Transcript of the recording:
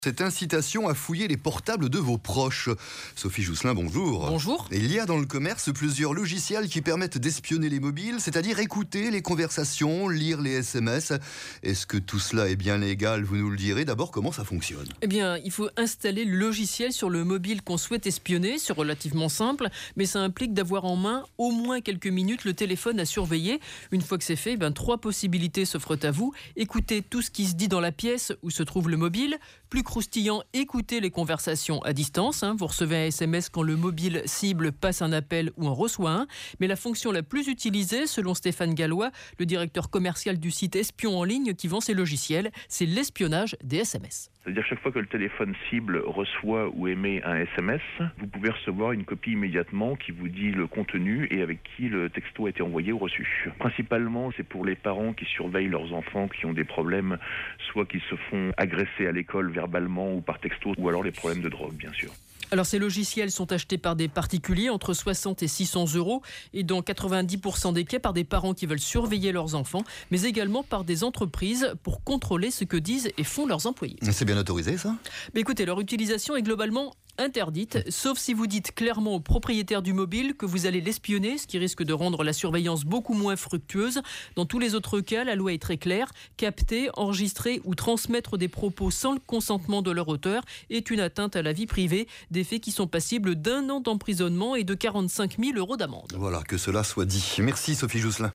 Cette incitation à fouiller les portables de vos proches. Sophie Jousselin, bonjour. Bonjour. Il y a dans le commerce plusieurs logiciels qui permettent d'espionner les mobiles, c'est-à-dire écouter les conversations, lire les SMS. Est-ce que tout cela est bien légal? Vous nous le direz. D'abord, comment ça fonctionne? Eh bien, il faut installer le logiciel sur le mobile qu'on souhaite espionner. C'est relativement simple, mais ça implique d'avoir en main au moins quelques minutes le téléphone à surveiller. Une fois que c'est fait, 3 possibilités s'offrent à vous. Écoutez tout ce qui se dit dans la pièce où se trouve le mobile. Plus croustillant, écoutez les conversations à distance. Vous recevez un SMS quand le mobile cible passe un appel ou en reçoit un. Mais la fonction la plus utilisée, selon Stéphane Gallois, le directeur commercial du site Espion en ligne qui vend ces logiciels, c'est l'espionnage des SMS. C'est-à-dire chaque fois que le téléphone cible reçoit ou émet un SMS, vous pouvez recevoir une copie immédiatement qui vous dit le contenu et avec qui le texto a été envoyé ou reçu. Principalement, c'est pour les parents qui surveillent leurs enfants qui ont des problèmes, soit qu'ils se font agresser à l'école verbalement ou par texto, ou alors les problèmes de drogue, bien sûr. Alors ces logiciels sont achetés par des particuliers entre 60 et 600 € et dans 90% des cas par des parents qui veulent surveiller leurs enfants, mais également par des entreprises pour contrôler ce que disent et font leurs employés. C'est bien autorisé, ça? Mais écoutez, leur utilisation est globalement interdite, sauf si vous dites clairement au propriétaire du mobile que vous allez l'espionner, ce qui risque de rendre la surveillance beaucoup moins fructueuse. Dans tous les autres cas, la loi est très claire. Capter, enregistrer ou transmettre des propos sans le consentement de leur auteur est une atteinte à la vie privée, des faits qui sont passibles d'1 an d'emprisonnement et de 45 000 € d'amende. Voilà, que cela soit dit. Merci Sophie Jousselin.